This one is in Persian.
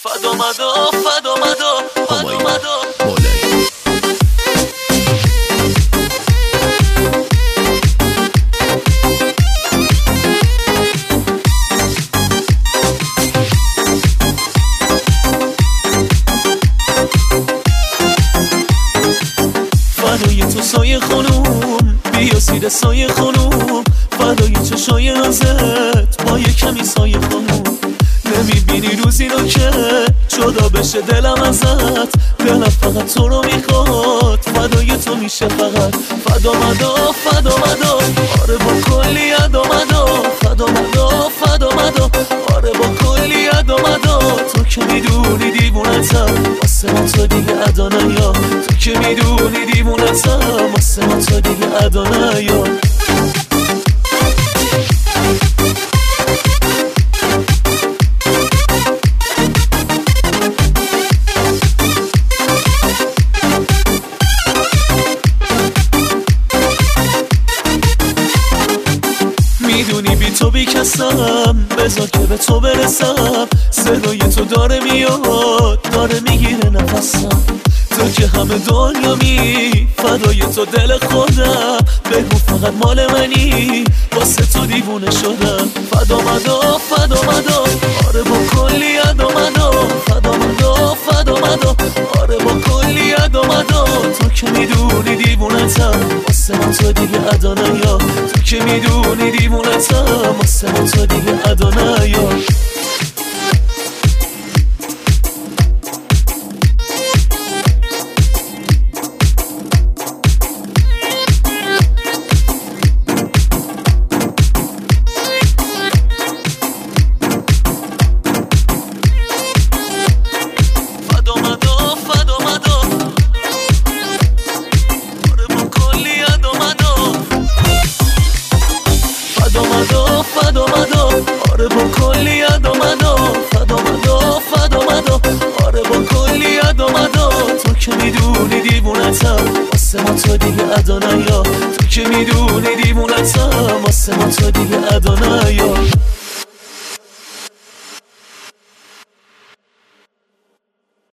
فدا مدا فدا مدا فدا مدا فدای تو سایه خانوم بیا سیر سایه خانوم فدای چشای نازت با یه کمی سایه خانوم نمیبینی روزی رو که جدا بشه دلم ازت دلم فقط تو رو میخواد فدای تو میشه فقط فدا مدا فدا مدا آره با کلی ادا مدا فدا مدا فدا مدا آره با کلی ادا مدا تو که میدونی دیوونتم واسه من تو دیگه ادا نیا تو که میدونی دیوونتم واسه من تو دیگه ادا نیا میدونی بی تو بیکسم بذار که به تو برسم صدای تو داره میاد داره میگیره نفسم تو که همه دنیا می فدای تو دل خودم بگو فقط مال منی واسه تو دیوونه شدم فدا مدا فدا مدا آره با کلی ادا مدا فدا مدا فدا مدا آره با کلی ادا مدا تو که میدونی دیوونتم واسه من تو دیگه ادا نیا تو که میدونی دیوونتم واسه من تو دیگه ادا نیا فدا مدا آره با کلی ادا مدا فدا مدا فدا مدا آره با کلی ادا مدا تو که میدونی دیوونتم واسه من تو دیگه ادا نیا تو که میدونی دیوونتم واسه من تو دیگه ادا نیا